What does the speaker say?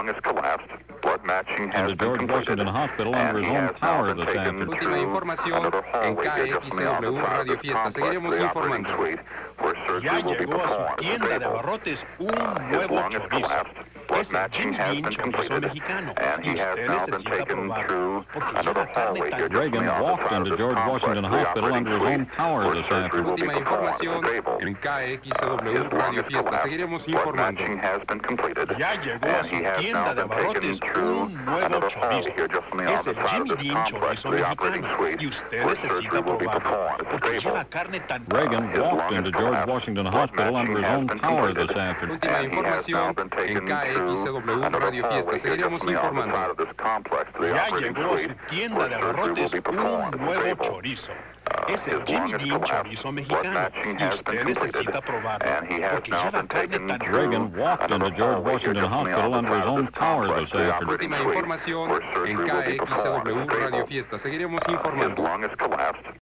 lung has collapsed. Blood matching has Into been George completed. Washington Hospital And under his he own has now power been this taken afternoon. Última to información another en hallway here just on the KXCW opposite side of Radio this Fiesta. complex, Seguiremos the operating informando. suite, where Ya surgery will be llegó a su performed. tienda de Stable. abarrotes un His nuevo lung has chorizo. collapsed. Blood Es el matching Jimmy has Dean been chorizo completed. mexicano. And he Y has usted now been necesita taken probarlo, to porque another lleva carne hallway here tan... just on Reagan the opposite walked side of into this George complex, Washington the Hospital operating under his own suite, power where this surgery afternoon. will be Última performed. información Stable. en KXCW His lung Radio has Fiesta. collapsed. Seguiremos Blood informando. matching has been completed. Ya llegó a And su he has tienda now de been taken abarrotes to un nuevo another chorizo. hallway here just on the Es opposite el side of Jimmy this Dean complex, chorizo the operating mexicano. suite, Y usted where necesita surgery will be probarlo, performed. porque Stable. lleva carne tan... Reagan His lung walked has into George collapsed. Washington Blood Hospital under his matching has own been power completed. this afternoon. Última And he has now información been en taken to KXCW another Radio Fiesta. hallway here Seguiremos just on the opposite informando. side of this complex, the Ya operating llegó a suite, su tienda where de surgery will abarrotes be un performed. nuevo Stable. chorizo. Es His el lung Jimmy has Dean collapsed. chorizo Blood mexicano. matching Y has usted been completed. necesita probarlo, And he has porque now lleva been carne taken tan... to Reagan walked into another George hallway here Washington just on the Hospital opposite under his side of own this power complex, this the afternoon. operating Última suite, información where en surgery will be performed. KXCW Radio Stable. Fiesta. Seguiremos His informando. lung has collapsed.